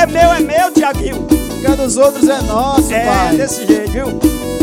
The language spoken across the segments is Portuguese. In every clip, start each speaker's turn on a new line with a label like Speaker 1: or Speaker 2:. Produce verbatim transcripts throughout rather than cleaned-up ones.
Speaker 1: meu, é meu, Tiaguinho.
Speaker 2: O que é dos outros é nosso,
Speaker 1: é,
Speaker 2: pai.
Speaker 1: É desse jeito, viu?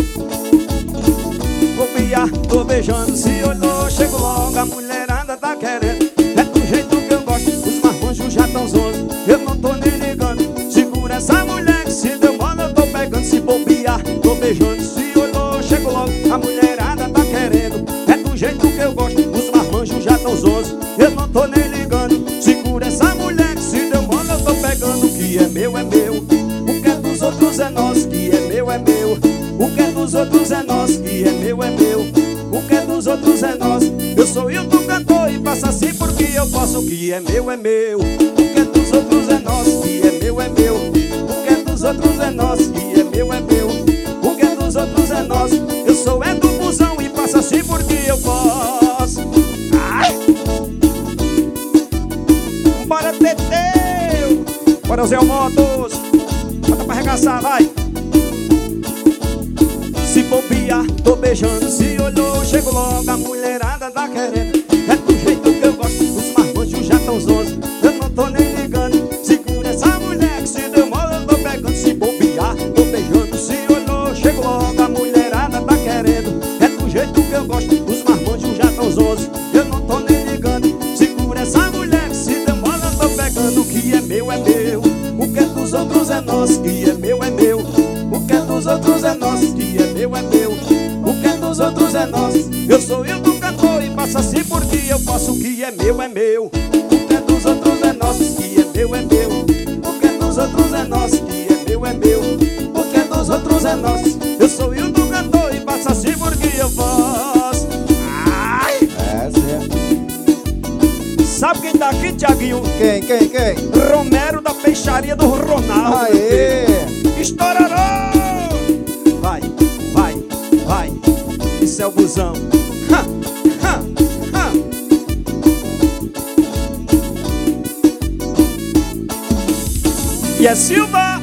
Speaker 1: Bobear, tô beijando, se olhou, chego logo, a mulherada tá querendo. É do jeito que eu gosto, os marmanjos já tão zonzos, eu não tô nem ligando. Segura essa mulher que se deu mole eu tô pegando. Se bobear, tô beijando, se olhou, chego logo, a mulherada tá querendo. É do jeito que eu gosto, os marmanjos já tão zonzos, eu não tô nem ligando. Segura essa mulher que se deu mole eu tô pegando. O que é meu é meu, o que é dos outros é nosso. Que é meu é meu, o que é dos outros é nosso. Que é meu é meu, o que é dos outros é nosso. Eu sou eu do cantor e faço assim porque eu posso. O que é meu é meu, o que é dos outros é nosso. Que é meu é meu, o que é dos outros é nosso. Que é meu é meu, o que é dos outros é nosso. Eu sou é do busão e faço assim porque eu posso. Ai! Bora, Teteu! Bora, Zé Motos! Bota pra arregaçar, vai! Se bobear, tô beijando, se olhou, chego logo, a mulherada tá querendo. É do jeito que eu gosto, os marmanjos já tão zonzos, eu não tô nem ligando. Segura essa mulher que se deu mole eu tô pegando. Se bobear, tô beijando, se olhou, chego logo, a mulherada tá querendo. É do jeito que eu gosto, os marmanjos já tão zonzos, eu não tô nem ligando. Segura essa mulher que se deu mole eu tô pegando. O que é meu é meu, o que é dos outros é nosso. Que é meu é meu, o que é dos outros é nosso. Que é meu é meu, o que é dos outros é nosso. Eu sou eu do cantor e faço assim porque eu posso. O que é meu é meu, o que é dos outros é nosso. Que é meu é meu, o que é dos outros é nosso. Que é meu é meu, o que é dos outros é nosso. Eu sou eu do cantor e faço assim porque eu posso. Ai!
Speaker 2: É, certo.
Speaker 1: Sabe quem tá aqui, Tiaguinho?
Speaker 2: Quem, quem, quem?
Speaker 1: Romero da peixaria do Ronaldo.
Speaker 2: Aê!
Speaker 1: Estourarão! Vai, vai, vai. Isso é o busão. Ha, ha, ha. E é Silva!